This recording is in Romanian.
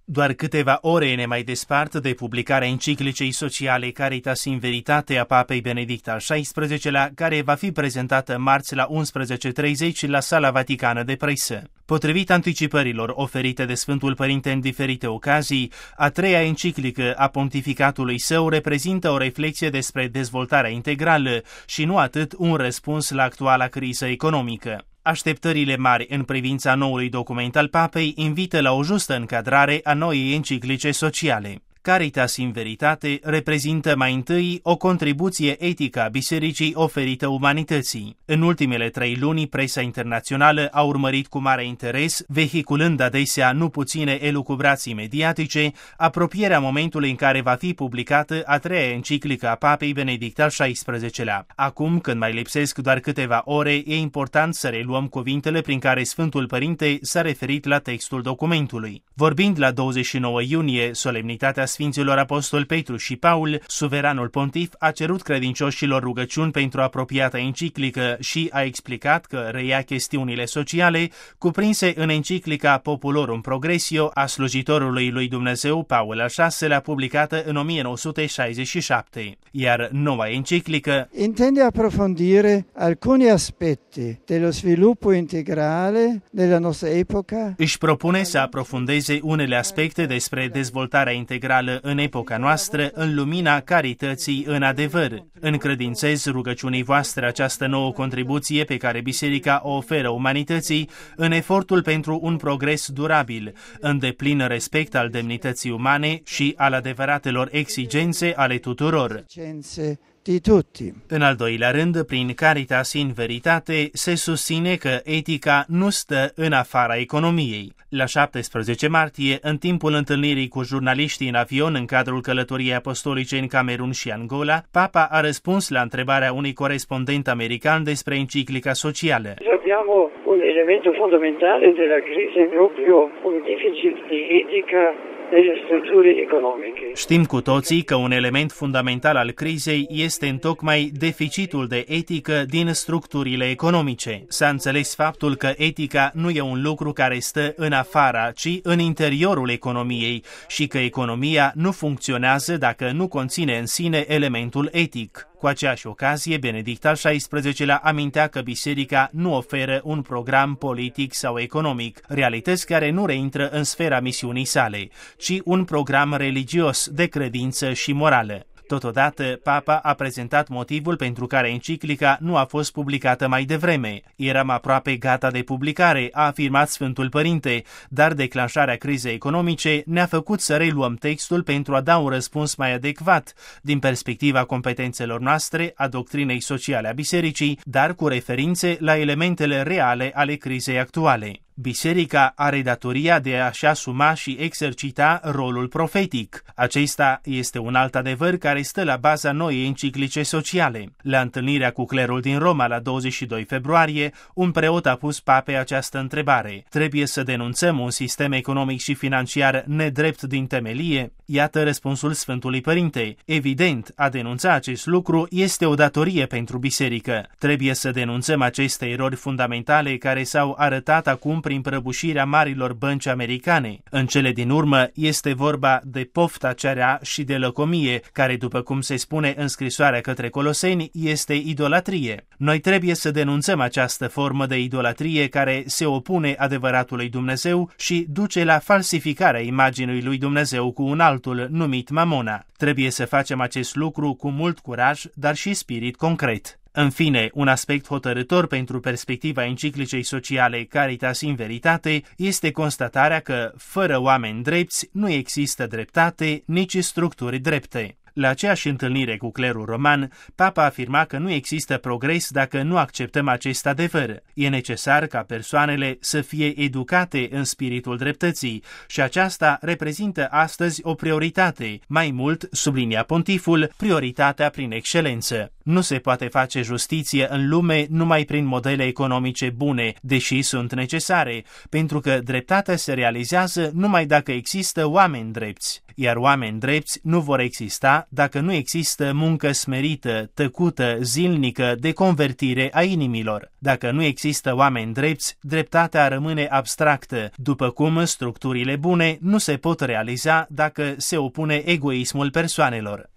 Doar câteva ore ne mai despart de publicarea enciclicei sociale Caritas in Veritate a Papei Benedict al XVI-lea, care va fi prezentată marți la 11:30 la Sala Vaticană de Presă. Potrivit anticipărilor oferite de Sfântul Părinte în diferite ocazii, a treia enciclică a pontificatului său reprezintă o reflexie despre dezvoltarea integrală și nu atât un răspuns la actuala criză economică. Așteptările mari în privința noului document al Papei invită la o justă încadrare a noii enciclice sociale. Caritas in Veritate reprezintă mai întâi o contribuție etică a bisericii oferită umanității. În ultimele 3 luni, presa internațională a urmărit cu mare interes, vehiculând adesea nu puține elucubrații mediatice, apropierea momentului în care va fi publicată a treia enciclică a Papei Benedict al XVI-lea. Acum, când mai lipsesc doar câteva ore, e important să reluăm cuvintele prin care Sfântul Părinte s-a referit la textul documentului. Vorbind la 29 iunie, solemnitatea Sfinților Apostol Petru și Paul, suveranul pontif a cerut credincioșilor rugăciuni pentru apropiata enciclică și a explicat că reia chestiunile sociale cuprinse în enciclica Populorum Progressio a slujitorului lui Dumnezeu Paul al VI-lea, publicată în 1967. Iar noua enciclică intende approfondire alcuni aspetti dello sviluppo integrale della nostra epoca. Își propune să aprofundeze unele aspecte despre dezvoltarea integrală în epoca noastră în lumina carității în adevăr. Încredințez rugăciunii voastre această nouă contribuție pe care Biserica o oferă umanității în efortul pentru un progres durabil, în deplin respect al demnității umane și al adevăratelor exigențe ale tuturor. În al doilea rând, prin Caritas in Veritate se susține că etica nu stă în afara economiei. La 17 martie, în timpul întâlnirii cu jurnaliștii în avion în cadrul călătoriei apostolice în Camerun și Angola, Papa a răspuns la întrebarea unui corespondent american despre enciclica socială. Abbiamo un elemento fondamentale della crisi proprio un deficit di etica nelle strutture economiche. Știm cu toții că un element fundamental al crizei este întocmai deficitul de etică din structurile economice. S-a înțeles faptul că etica nu e un lucru care stă în afara, ci în interiorul economiei și că economia nu funcționează dacă nu conține în sine elementul etic. Cu aceeași ocazie, Benedict al XVI-lea amintea că biserica nu oferă un program politic sau economic, realități care nu reintră în sfera misiunii sale, ci un program religios de credință și morală. Totodată, Papa a prezentat motivul pentru care enciclica nu a fost publicată mai devreme. Eram aproape gata de publicare, a afirmat Sfântul Părinte, dar declanșarea crizei economice ne-a făcut să reluăm textul pentru a da un răspuns mai adecvat din perspectiva competențelor noastre, a doctrinei sociale a bisericii, dar cu referințe la elementele reale ale crizei actuale. Biserica are datoria de a-și asuma și exercita rolul profetic. Acesta este un alt adevăr care stă la baza noii enciclice sociale. La întâlnirea cu clerul din Roma la 22 februarie, un preot a pus papei această întrebare. Trebuie să denunțăm un sistem economic și financiar nedrept din temelie? Iată răspunsul Sfântului Părinte. Evident, a denunța acest lucru este o datorie pentru biserică. Trebuie să denunțăm aceste erori fundamentale care s-au arătat acum prin prăbușirea marilor bănci americane. În cele din urmă este vorba de pofta ce rea și de lăcomie, care, după cum se spune în scrisoarea către Coloseni, este idolatrie. Noi trebuie să denunțăm această formă de idolatrie care se opune adevăratului Dumnezeu și duce la falsificarea imaginii lui Dumnezeu cu un altul numit Mamona. Trebuie să facem acest lucru cu mult curaj, dar și spirit concret. În fine, un aspect hotărâtor pentru perspectiva enciclicei sociale Caritas in Veritate este constatarea că, fără oameni drepți, nu există dreptate, nici structuri drepte. La aceeași întâlnire cu clerul roman, Papa afirma că nu există progres dacă nu acceptăm acest adevăr. E necesar ca persoanele să fie educate în spiritul dreptății și aceasta reprezintă astăzi o prioritate, mai mult, sublinia pontiful, prioritatea prin excelență. Nu se poate face justiție în lume numai prin modele economice bune, deși sunt necesare, pentru că dreptatea se realizează numai dacă există oameni drepți, iar oameni drepți nu vor exista dacă nu există muncă smerită, tăcută, zilnică de convertire a inimilor. Dacă nu există oameni drepți, dreptatea rămâne abstractă, după cum structurile bune nu se pot realiza dacă se opune egoismul persoanelor.